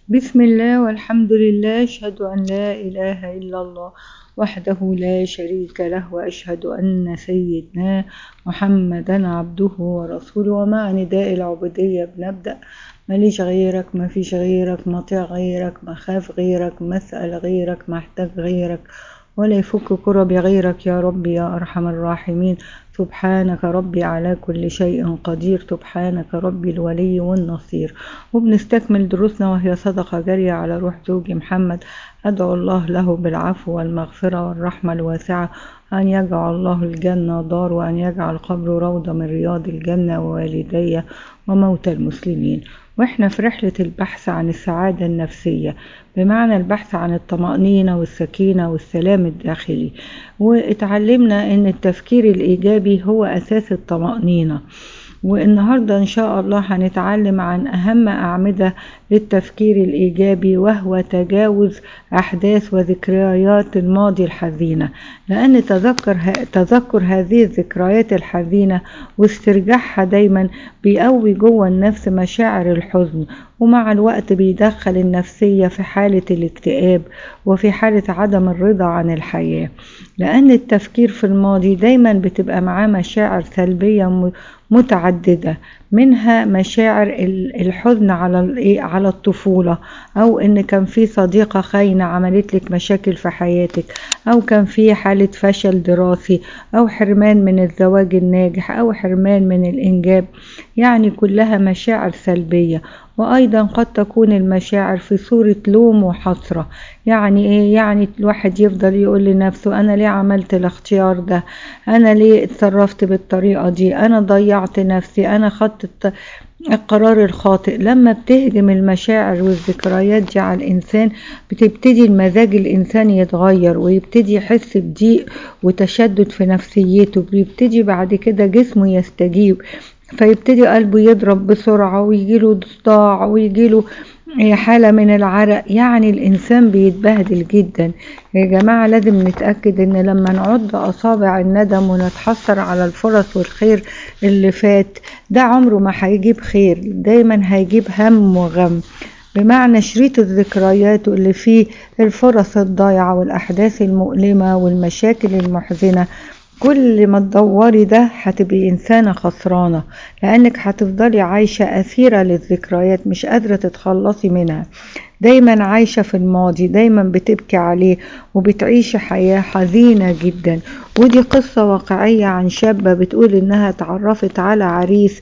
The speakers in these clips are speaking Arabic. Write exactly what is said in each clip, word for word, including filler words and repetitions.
بسم الله والحمد لله، أشهد أن لا إله إلا الله وحده لا شريك له، وأشهد أن سيدنا محمدا عبده ورسوله. ومع نداء العبودية بنبدأ: ماليش غيرك، ما فيش غيرك، مطيع غيرك، مخاف غيرك، مسأل غيرك، محتاج غيرك، ولا يفك كربي غيرك يا ربي يا أرحم الراحمين. سبحانك ربي على كل شيء قدير، سبحانك ربي الولي والنصير. وبنستكمل دروسنا وهي صدقة جارية على روح زوجي محمد. أدعو الله له بالعفو والمغفرة والرحمة الواسعة، أن يجعل الله الجنة دار، وأن يجعل قبره روضة من رياض الجنة، ووالدي وموتى المسلمين. واحنا في رحلة البحث عن السعادة النفسية، بمعنى البحث عن الطمأنينة والسكينة والسلام الداخلي. واتعلمنا ان التفكير الإيجابي هو أساس الطمأنينة. والنهاردة إن شاء الله هنتعلم عن أهم أعمدة للتفكير الإيجابي، وهو تجاوز أحداث وذكريات الماضي الحزينة. لأن تذكر, تذكر هذه الذكريات الحزينة واسترجاعها دايما بيقوي جوه النفس مشاعر الحزن، ومع الوقت بيدخل النفسية في حالة الاكتئاب وفي حالة عدم الرضا عن الحياة. لأن التفكير في الماضي دايما بتبقى معاه مشاعر سلبية متعددة، منها مشاعر الحزن على على الطفولة، أو إن كان في صديقة خاينة عملت لك مشاكل في حياتك، أو كان في حالة فشل دراسي، أو حرمان من الزواج الناجح، أو حرمان من الإنجاب. يعني كلها مشاعر سلبية. وأيضا قد تكون المشاعر في صورة لوم وحسرة. يعني إيه؟ يعني الواحد يفضل يقول لنفسه: أنا ليه عملت الاختيار ده؟ أنا ليه اتصرفت بالطريقة دي؟ أنا ضيعت نفسي، أنا خدت القرار الخاطئ. لما بتهجم المشاعر والذكريات دي على الإنسان، بتبتدي المزاج الإنسان يتغير، ويبتدي يحس بضيق وتشدد في نفسيته، بيبتدي بعد كده جسمه يستجيب، فيبتدي قلبه يضرب بسرعة، ويجيله صداع، ويجيله حالة من العرق. يعني الإنسان بيتبهدل جدا. يا جماعة لازم نتأكد إن لما نعد أصابع الندم ونتحسر على الفرص والخير اللي فات، ده عمره ما هيجيب خير، دايما هيجيب هم وغم. بمعنى شريط الذكريات اللي فيه الفرص الضايعة والأحداث المؤلمة والمشاكل المحزنة، كل ما تدوري ده هتبقي إنسانة خسرانة، لأنك هتفضلي عايشة أسيرة للذكريات، مش قادرة تتخلصي منها، دايما عايشة في الماضي، دايما بتبكي عليه، وبتعيش حياة حزينة جدا. ودي قصة واقعية عن شابة بتقول إنها تعرفت على عريس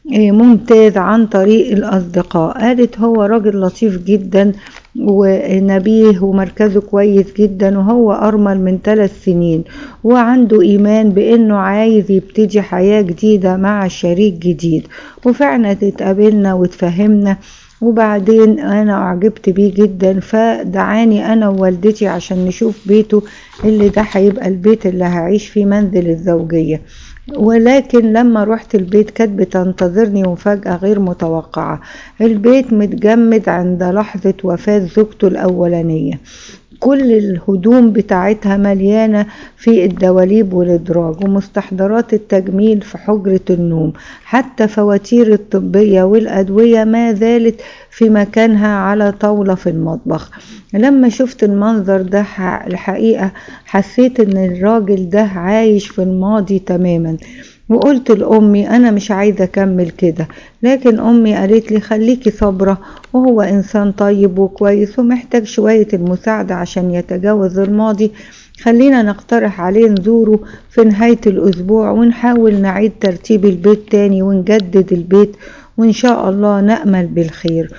ممتاز عن طريق الأصدقاء. قالت هو راجل لطيف جدا ونبيه ومركزه كويس جدا، وهو أرمل من ثلاث سنين، وعنده إيمان بأنه عايز يبتدي حياة جديدة مع شريك جديد. وفعلا اتقابلنا واتفهمنا، وبعدين أنا أعجبت بيه جدا، فدعاني أنا ووالدتي عشان نشوف بيته اللي ده هيبقى البيت اللي هعيش فيه، منزل الزوجية. ولكن لما رحت البيت كانت بتنتظرني مفاجأة غير متوقعة. البيت متجمد عند لحظة وفاة زوجته الأولانية. كل الهدوم بتاعتها مليانة في الدواليب والإدراج، ومستحضرات التجميل في حجرة النوم، حتى فواتير الطبية والأدوية ما زالت في مكانها على طاولة في المطبخ. لما شفت المنظر ده الحقيقة حسيت ان الراجل ده عايش في الماضي تماما. وقلت لأمي أنا مش عايزة أكمل كده، لكن أمي قالت لي خليكي صبرة، وهو إنسان طيب وكويس ومحتاج شوية المساعدة عشان يتجاوز الماضي. خلينا نقترح عليه نزوره في نهاية الأسبوع، ونحاول نعيد ترتيب البيت تاني ونجدد البيت، وإن شاء الله نأمل بالخير.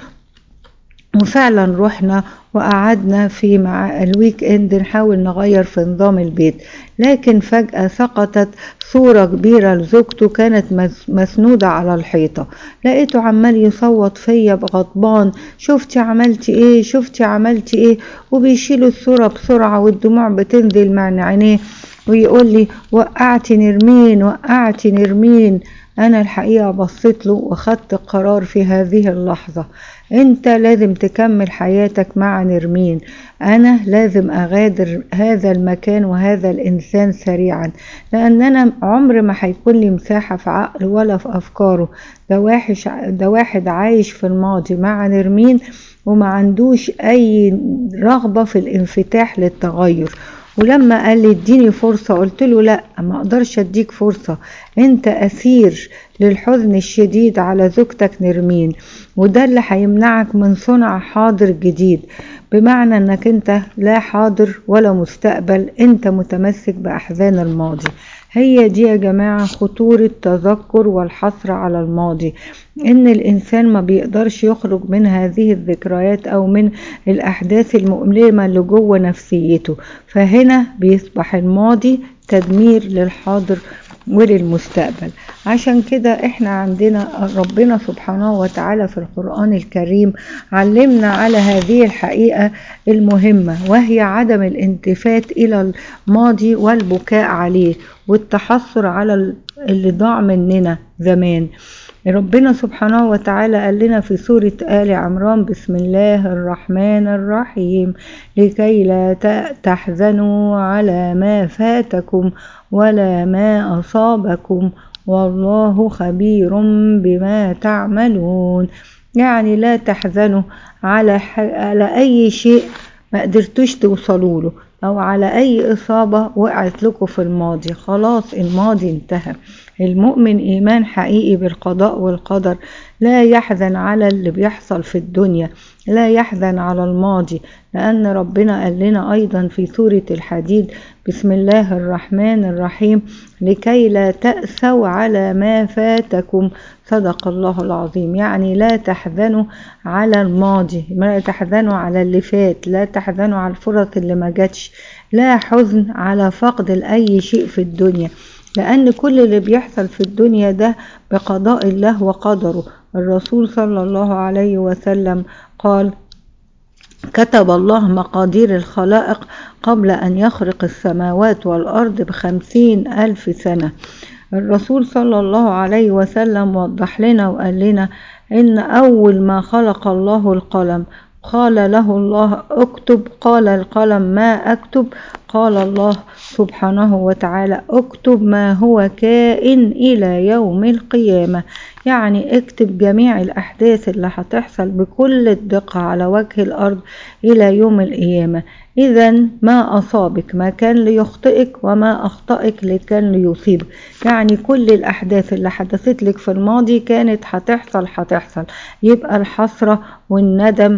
وفعلا رحنا وقعدنا في مع الويك اند نحاول نغير في نظام البيت. لكن فجأة سقطت صورة كبيرة لزوجته كانت مسنودة على الحيطة. لقيته عمال يصوت فيا بغضبان: شفتي عملتي ايه، شفتي عملتي ايه. وبيشيلوا الصورة بسرعة والدموع بتنزل من عينيه، ويقول لي وقعتي نرمين، وقعتي نرمين. أنا الحقيقة بصيت له وخدت قرار في هذه اللحظة: انت لازم تكمل حياتك مع نرمين، انا لازم اغادر هذا المكان وهذا الانسان سريعا، لان انا عمر ما هيكون لي مساحة في عقله ولا في افكاره. ده واحد ده واحد عايش في الماضي مع نرمين، وما عندوش أي رغبة في الانفتاح للتغير. ولما قال لي اديني فرصة قلت له لا، ما اقدرش اديك فرصة، انت اسير للحزن الشديد على زوجتك نرمين، وده اللي هيمنعك من صنع حاضر جديد، بمعنى انك انت لا حاضر ولا مستقبل، انت متمسك باحزان الماضي. هي دي يا جماعة خطورة تذكر والحصر على الماضي، ان الانسان ما بيقدرش يخرج من هذه الذكريات او من الاحداث المؤلمة اللي جوه نفسيته، فهنا بيصبح الماضي تدمير للحاضر وللمستقبل. عشان كده احنا عندنا ربنا سبحانه وتعالى في القرآن الكريم علمنا على هذه الحقيقة المهمة، وهي عدم الالتفات الى الماضي والبكاء عليه والتحسر على اللي ضاع مننا زمان. ربنا سبحانه وتعالى قال لنا في سورة آل عمران: بسم الله الرحمن الرحيم، لكي لا تحزنوا على ما فاتكم ولا ما أصابكم والله خبير بما تعملون. يعني لا تحزنوا على, على أي شيء ما قدرتوش توصلوا له، أو على أي إصابة وقعت لكم في الماضي، خلاص الماضي انتهى. المؤمن إيمان حقيقي بالقضاء والقدر، لا يحزن على اللي بيحصل في الدنيا، لا يحزن على الماضي، لأن ربنا قال لنا أيضا في سورة الحديد: بسم الله الرحمن الرحيم، لكي لا تأسوا على ما فاتكم صدق الله العظيم. يعني لا تحزنوا على الماضي، لا تحزنوا على اللي فات، لا تحزنوا على الفرص اللي ما جاتش، لا حزن على فقد لأي شيء في الدنيا، لأن كل اللي بيحصل في الدنيا ده بقضاء الله وقدره. الرسول صلى الله عليه وسلم قال: كتب الله مقادير الخلائق قبل أن يخلق السماوات والأرض بخمسين ألف سنة. الرسول صلى الله عليه وسلم وضح لنا وقال لنا إن أول ما خلق الله القلم قال له الله اكتب، قال القلم ما أكتب، قال الله سبحانه وتعالى اكتب ما هو كائن إلى يوم القيامة. يعني اكتب جميع الأحداث اللي هتحصل بكل الدقة على وجه الأرض إلى يوم القيامة. إذن ما أصابك ما كان ليخطئك، وما أخطئك لكان ليصيبك. يعني كل الأحداث اللي حدثت لك في الماضي كانت هتحصل هتحصل يبقى الحسرة والندم،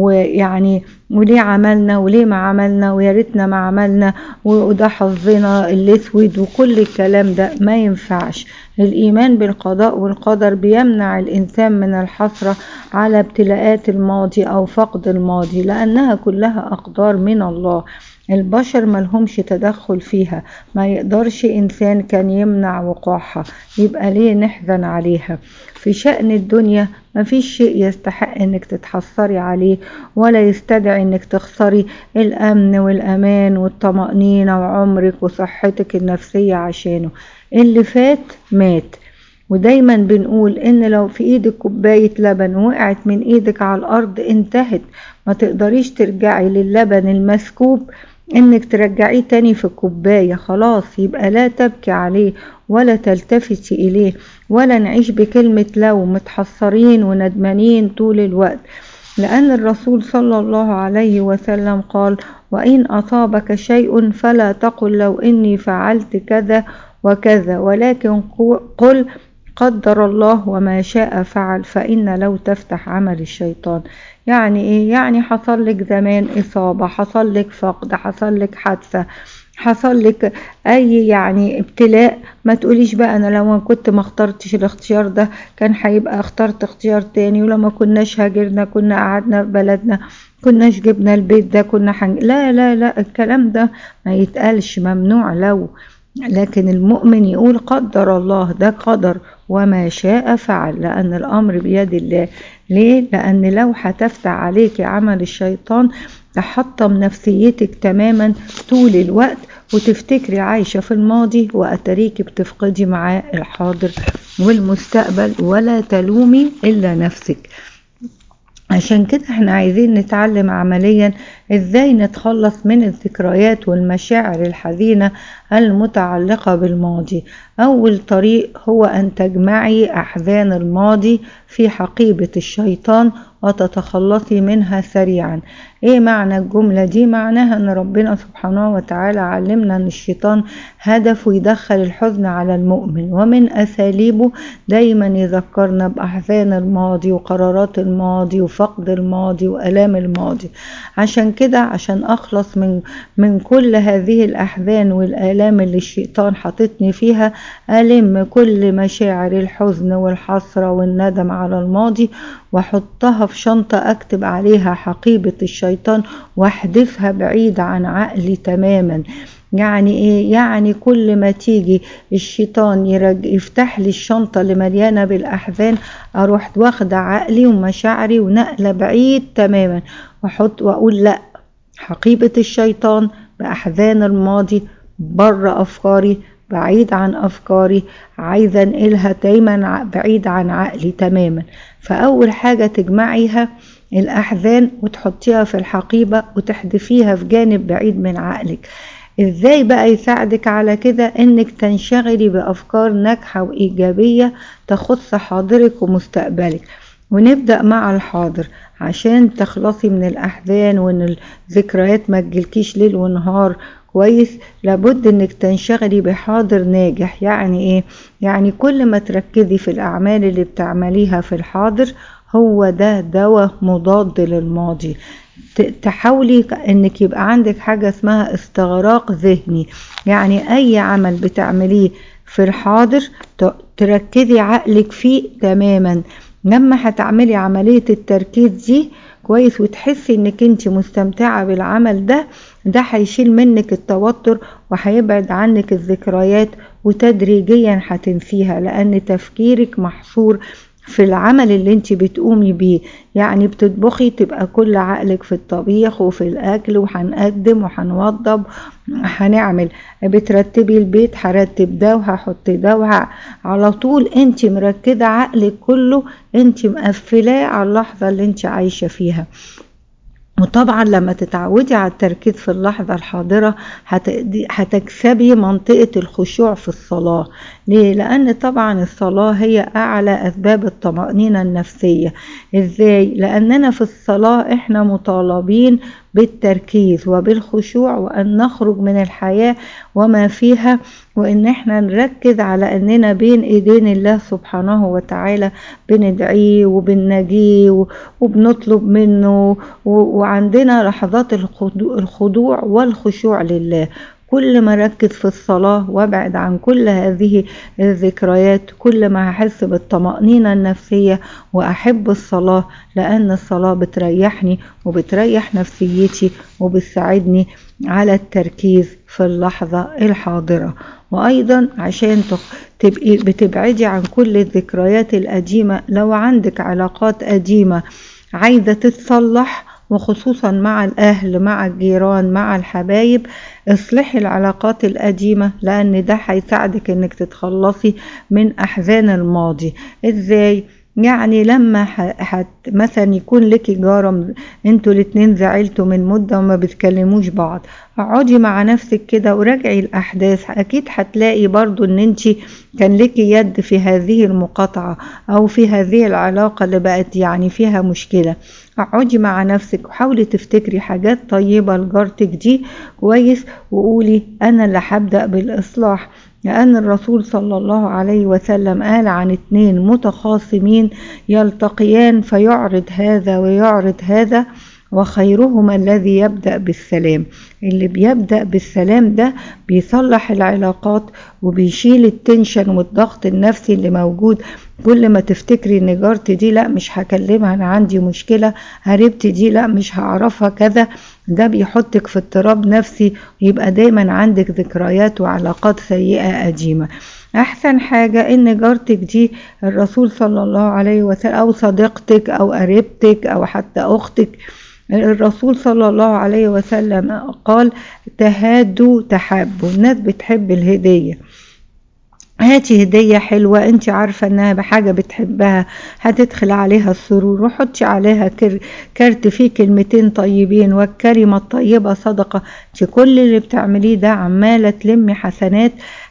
ويعني وليه عملنا وليه ما عملنا ويا ريتنا ما عملنا وده حظنا الاسود وكل الكلام ده ما ينفعش. الإيمان بالقضاء والقدر بيمنع الإنسان من الحسرة على ابتلاءات الماضي أو فقد الماضي، لأنها كلها أقدار من الله، البشر ملهمش تدخل فيها، ما يقدرش إنسان كان يمنع وقوعها، يبقى ليه نحزن عليها؟ في شأن الدنيا ما فيش شيء يستحق انك تتحسري عليه، ولا يستدعي انك تخسري الأمن والأمان والطمأنينة وعمرك وصحتك النفسية عشانه. اللي فات مات. ودايما بنقول ان لو في ايدك كوباية لبن وقعت من ايدك على الارض انتهت، ما تقدريش ترجعي للبن المسكوب انك ترجعيه تاني في الكوباية، خلاص يبقى لا تبكي عليه ولا تلتفتي اليه، ولا نعيش بكلمة لو متحسرين وندمانين طول الوقت. لأن الرسول صلى الله عليه وسلم قال: وإن أصابك شيء فلا تقل لو إني فعلت كذا وكذا، ولكن قل قدر الله وما شاء فعل، فإن لو تفتح عمل الشيطان. يعني إيه؟ يعني حصل لك زمان إصابة، حصل لك فقد، حصل لك حادثة، حصل لك أي يعني ابتلاء، ما تقوليش بقى أنا لو كنت ما اخترتش الاختيار ده كان هيبقى اخترت اختيار تاني، ولما كناش هاجرنا كنا قعدنا في بلدنا، كناش جبنا البيت ده كنا حنج... لا لا لا الكلام ده ما يتقالش، ممنوع لو. لكن المؤمن يقول قدر الله، ده قدر وما شاء فعل، لأن الأمر بيد الله. ليه؟ لأن لو هتفتح عليك عمل الشيطان تحطم نفسيتك تماما طول الوقت، وتفتكري عايشة في الماضي وأتريك بتفقدي معاه الحاضر والمستقبل، ولا تلومي إلا نفسك. عشان كده احنا عايزين نتعلم عمليا ازاي نتخلص من الذكريات والمشاعر الحزينة المتعلقة بالماضي. اول طريق هو ان تجمعي احزان الماضي في حقيبة الشيطان وتتخلصي منها سريعا. ايه معنى الجملة دي؟ معناها ان ربنا سبحانه وتعالى علمنا ان الشيطان هدفه يدخل الحزن على المؤمن، ومن اساليبه دايما يذكرنا باحزان الماضي وقرارات الماضي وفقد الماضي والام الماضي. عشان كده عشان اخلص من من كل هذه الاحزان والالام اللي الشيطان حاططني فيها، الم كل مشاعر الحزن والحسرة والندم على الماضي واحطها في شنطة اكتب عليها حقيبة الشيطان واحدفها بعيد عن عقلي تماما. يعني ايه؟ يعني كل ما تيجي الشيطان يرج يفتح لي الشنطة اللي مليانة بالاحزان، اروح واخدة عقلي ومشاعري ونقلة بعيد تماما، واحط واقول لا، حقيبة الشيطان باحزان الماضي بره افكاري، بعيد عن افكاري، عايزة انقلها دايما بعيد عن عقلي تماما. فاول حاجة تجمعيها الاحزان وتحطيها في الحقيبة وتحدفيها في جانب بعيد من عقلك. ازاي بقى يساعدك على كده؟ انك تنشغلي بافكار ناجحة وايجابية تخص حاضرك ومستقبلك. ونبدأ مع الحاضر عشان تخلصي من الاحزان وان الذكريات ما تجيلكيش ليل ونهار. كويس؟ لابد انك تنشغلي بحاضر ناجح. يعني ايه؟ يعني كل ما تركزي في الاعمال اللي بتعمليها في الحاضر، هو ده دواء مضاد للماضي. تحاولي انك يبقى عندك حاجة اسمها استغراق ذهني، يعني اي عمل بتعمليه في الحاضر تركزي عقلك فيه تماما. لما هتعملي عملية التركيز دي كويس وتحسي انك انت مستمتعة بالعمل ده، ده هيشيل منك التوتر وهيبعد عنك الذكريات، وتدريجيا هتنسيها لان تفكيرك محصور في العمل اللي انت بتقومي بيه. يعني بتطبخي تبقى كل عقلك في الطبيخ وفي الاكل، وهنقدم وهنوضب هنعمل. بترتبي البيت هرتب ده وهحط ده وه... على طول انت مركزة عقلك كله، انت مقفلاه على اللحظة اللي انت عايشة فيها. وطبعا لما تتعودي على التركيز في اللحظة الحاضرة هتكسبي منطقة الخشوع في الصلاة. ليه؟ لأن طبعا الصلاة هي أعلى أسباب الطمأنينة النفسية. إزاي؟ لأننا في الصلاة إحنا مطالبين بالتركيز وبالخشوع، وأن نخرج من الحياة وما فيها، وإن إحنا نركز على أننا بين إيدين الله سبحانه وتعالى، بندعيه وبنجيه وبنطلب منه، وعندنا لحظات الخضوع والخشوع لله. كل ما ركز في الصلاة وابعد عن كل هذه الذكريات، كل ما هحس بالطمأنينة النفسية وأحب الصلاة، لأن الصلاة بتريحني وبتريح نفسيتي وبتساعدني على التركيز في اللحظة الحاضرة. وأيضا عشان تبقي بتبعدي عن كل الذكريات القديمة، لو عندك علاقات قديمة عايزة تتصلح، وخصوصا مع الأهل مع الجيران مع الحبايب، اصلحي العلاقات القديمة، لأن ده هيساعدك انك تتخلصي من أحزان الماضي. ازاي؟ يعني لما حت مثلا يكون لك جارة انتوا الاتنين زعلتوا من مدة وما بتكلموش بعض، اقعدي مع نفسك كده وراجعي الأحداث، أكيد هتلاقي برضو ان انتي كان لك يد في هذه المقاطعة أو في هذه العلاقة اللي بقت يعني فيها مشكلة. اقعدي مع نفسك وحاولي تفتكري حاجات طيبة لجارتك دي كويس، وقولي أنا اللي هبدأ بالإصلاح. لأن الرسول صلى الله عليه وسلم قال عن اتنين متخاصمين يلتقيان فيعرض هذا ويعرض هذا، وخيرهما الذي يبدأ بالسلام. اللي بيبدأ بالسلام ده بيصلح العلاقات وبيشيل التنشن والضغط النفسي اللي موجود. كل ما تفتكري ان جارتي دي لا مش هكلمها انا عندي مشكلة، قريبتي دي لا مش هعرفها كذا، ده بيحطك في اضطراب نفسي، يبقى دايما عندك ذكريات وعلاقات سيئة قديمة. احسن حاجة ان جارتك دي الرسول صلى الله عليه وسلم او صديقتك او قريبتك او حتى اختك، الرسول صلى الله عليه وسلم قال تهادوا تحابوا. الناس بتحب الهدية، هاتي هدية حلوة انت عارفة انها بحاجة بتحبها هتدخل عليها السرور، وحطي عليها كارت فيه كلمتين طيبين، والكلمة الطيبة صدقة. انت كل اللي بتعمليه ده عمالة تلمي حسنات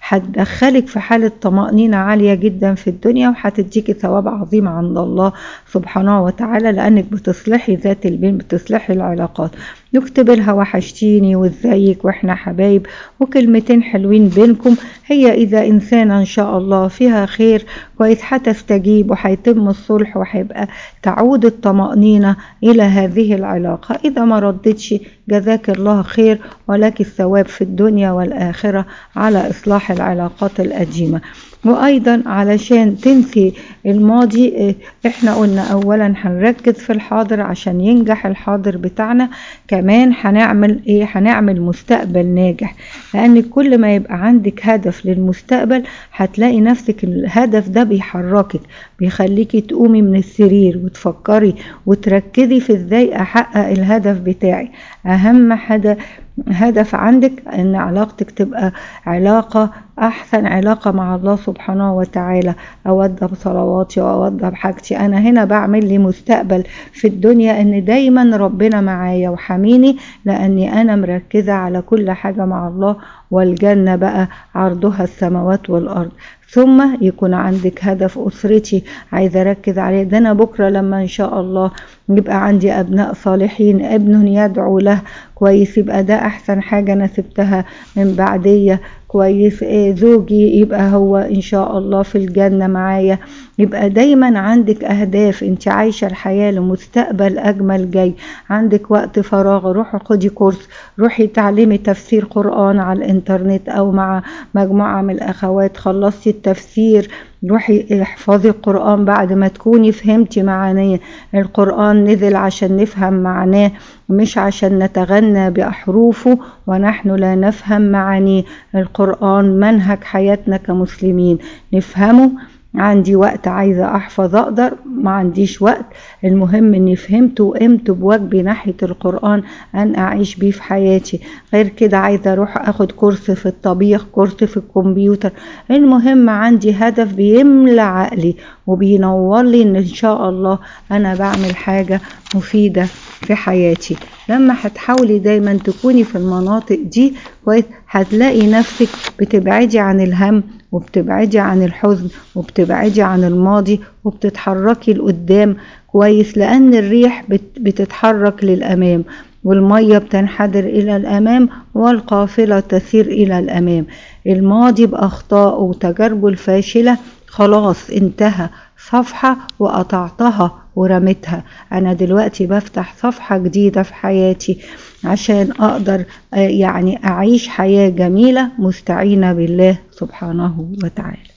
هتدخلك في حالة طمأنينة عالية جدا في الدنيا، وهتديكي ثواب عظيم عند الله سبحانه وتعالى، لانك بتصلحي ذات البين، بتصلحي العلاقات. نكتب لها وحشتيني وازيك واحنا حبايب، وكلمتين حلوين بينكم. هي اذا انسانة ان شاء الله فيها خير كويس هتستجيب، وهيتم الصلح، وهيبقى تعود الطمأنينة الى هذه العلاقة. اذا ما ردتش جزاك الله خير، ولك الثواب في الدنيا والاخرة على اصلاح العلاقات القديمة. وايضا علشان تنسي الماضي، احنا قلنا اولا هنركز في الحاضر عشان ينجح الحاضر بتاعنا، كمان هنعمل ايه، هنعمل مستقبل ناجح. لان كل ما يبقى عندك هدف للمستقبل هتلاقي نفسك الهدف ده بيحركك، بيخليكي تقومي من السرير وتفكري وتركزي في ازاي احقق الهدف بتاعي. اهم حاجة هدف عندك ان علاقتك تبقى علاقة احسن علاقة مع الله سبحانه وتعالى. اودى بصلواتي واودى بحاجتي، انا هنا بعمل لي مستقبل في الدنيا ان دايما ربنا معايا وحميني، لاني انا مركزة على كل حاجة مع الله، والجنة بقى عرضها السماوات والارض. ثم يكون عندك هدف أسرتي عايزة أركز عليه، ده أنا بكرة لما إن شاء الله يبقى عندي أبناء صالحين، ابن يدعو له كويس، يبقى ده أحسن حاجة أنا سبتها من بعدية كويس. إيه زوجي يبقى هو إن شاء الله في الجنة معايا. يبقى دايما عندك أهداف، انت عايشة الحياة لمستقبل أجمل جاي. عندك وقت فراغ، روحي خدي كورس، روحي تعلمي تفسير قرآن على الانترنت أو مع مجموعة من الأخوات. خلصتي التفسير روحي احفظي القرآن بعد ما تكوني فهمتي معانيه. القرآن نزل عشان نفهم معناه، مش عشان نتغنى بأحرفه ونحن لا نفهم معانيه. القرآن منهج حياتنا كمسلمين نفهمه. عندي وقت عايزة أحفظ أقدر، ما عنديش وقت، المهم أني فهمت وقمت بواجبي ناحية القرآن أن أعيش بيه في حياتي. غير كده عايزة أروح أخد كورس في الطبيخ، كورس في الكمبيوتر، المهم عندي هدف بيملى عقلي وبينور لي أن إن شاء الله أنا بعمل حاجة مفيدة في حياتي. لما هتحاولي دايما تكوني في المناطق دي كويس، هتلاقي نفسك بتبعدي عن الهم، وبتبعدي عن الحزن، وبتبعدي عن الماضي، وبتتحركي لقدام كويس. لأن الريح بتتحرك للأمام، والمية بتنحدر إلى الأمام، والقافلة تسير إلى الأمام. الماضي بأخطاء وتجاربه الفاشلة خلاص انتهى، صفحة وقطعتها ورمتها. أنا دلوقتي بفتح صفحة جديدة في حياتي عشان أقدر يعني أعيش حياة جميلة مستعينة بالله سبحانه وتعالى.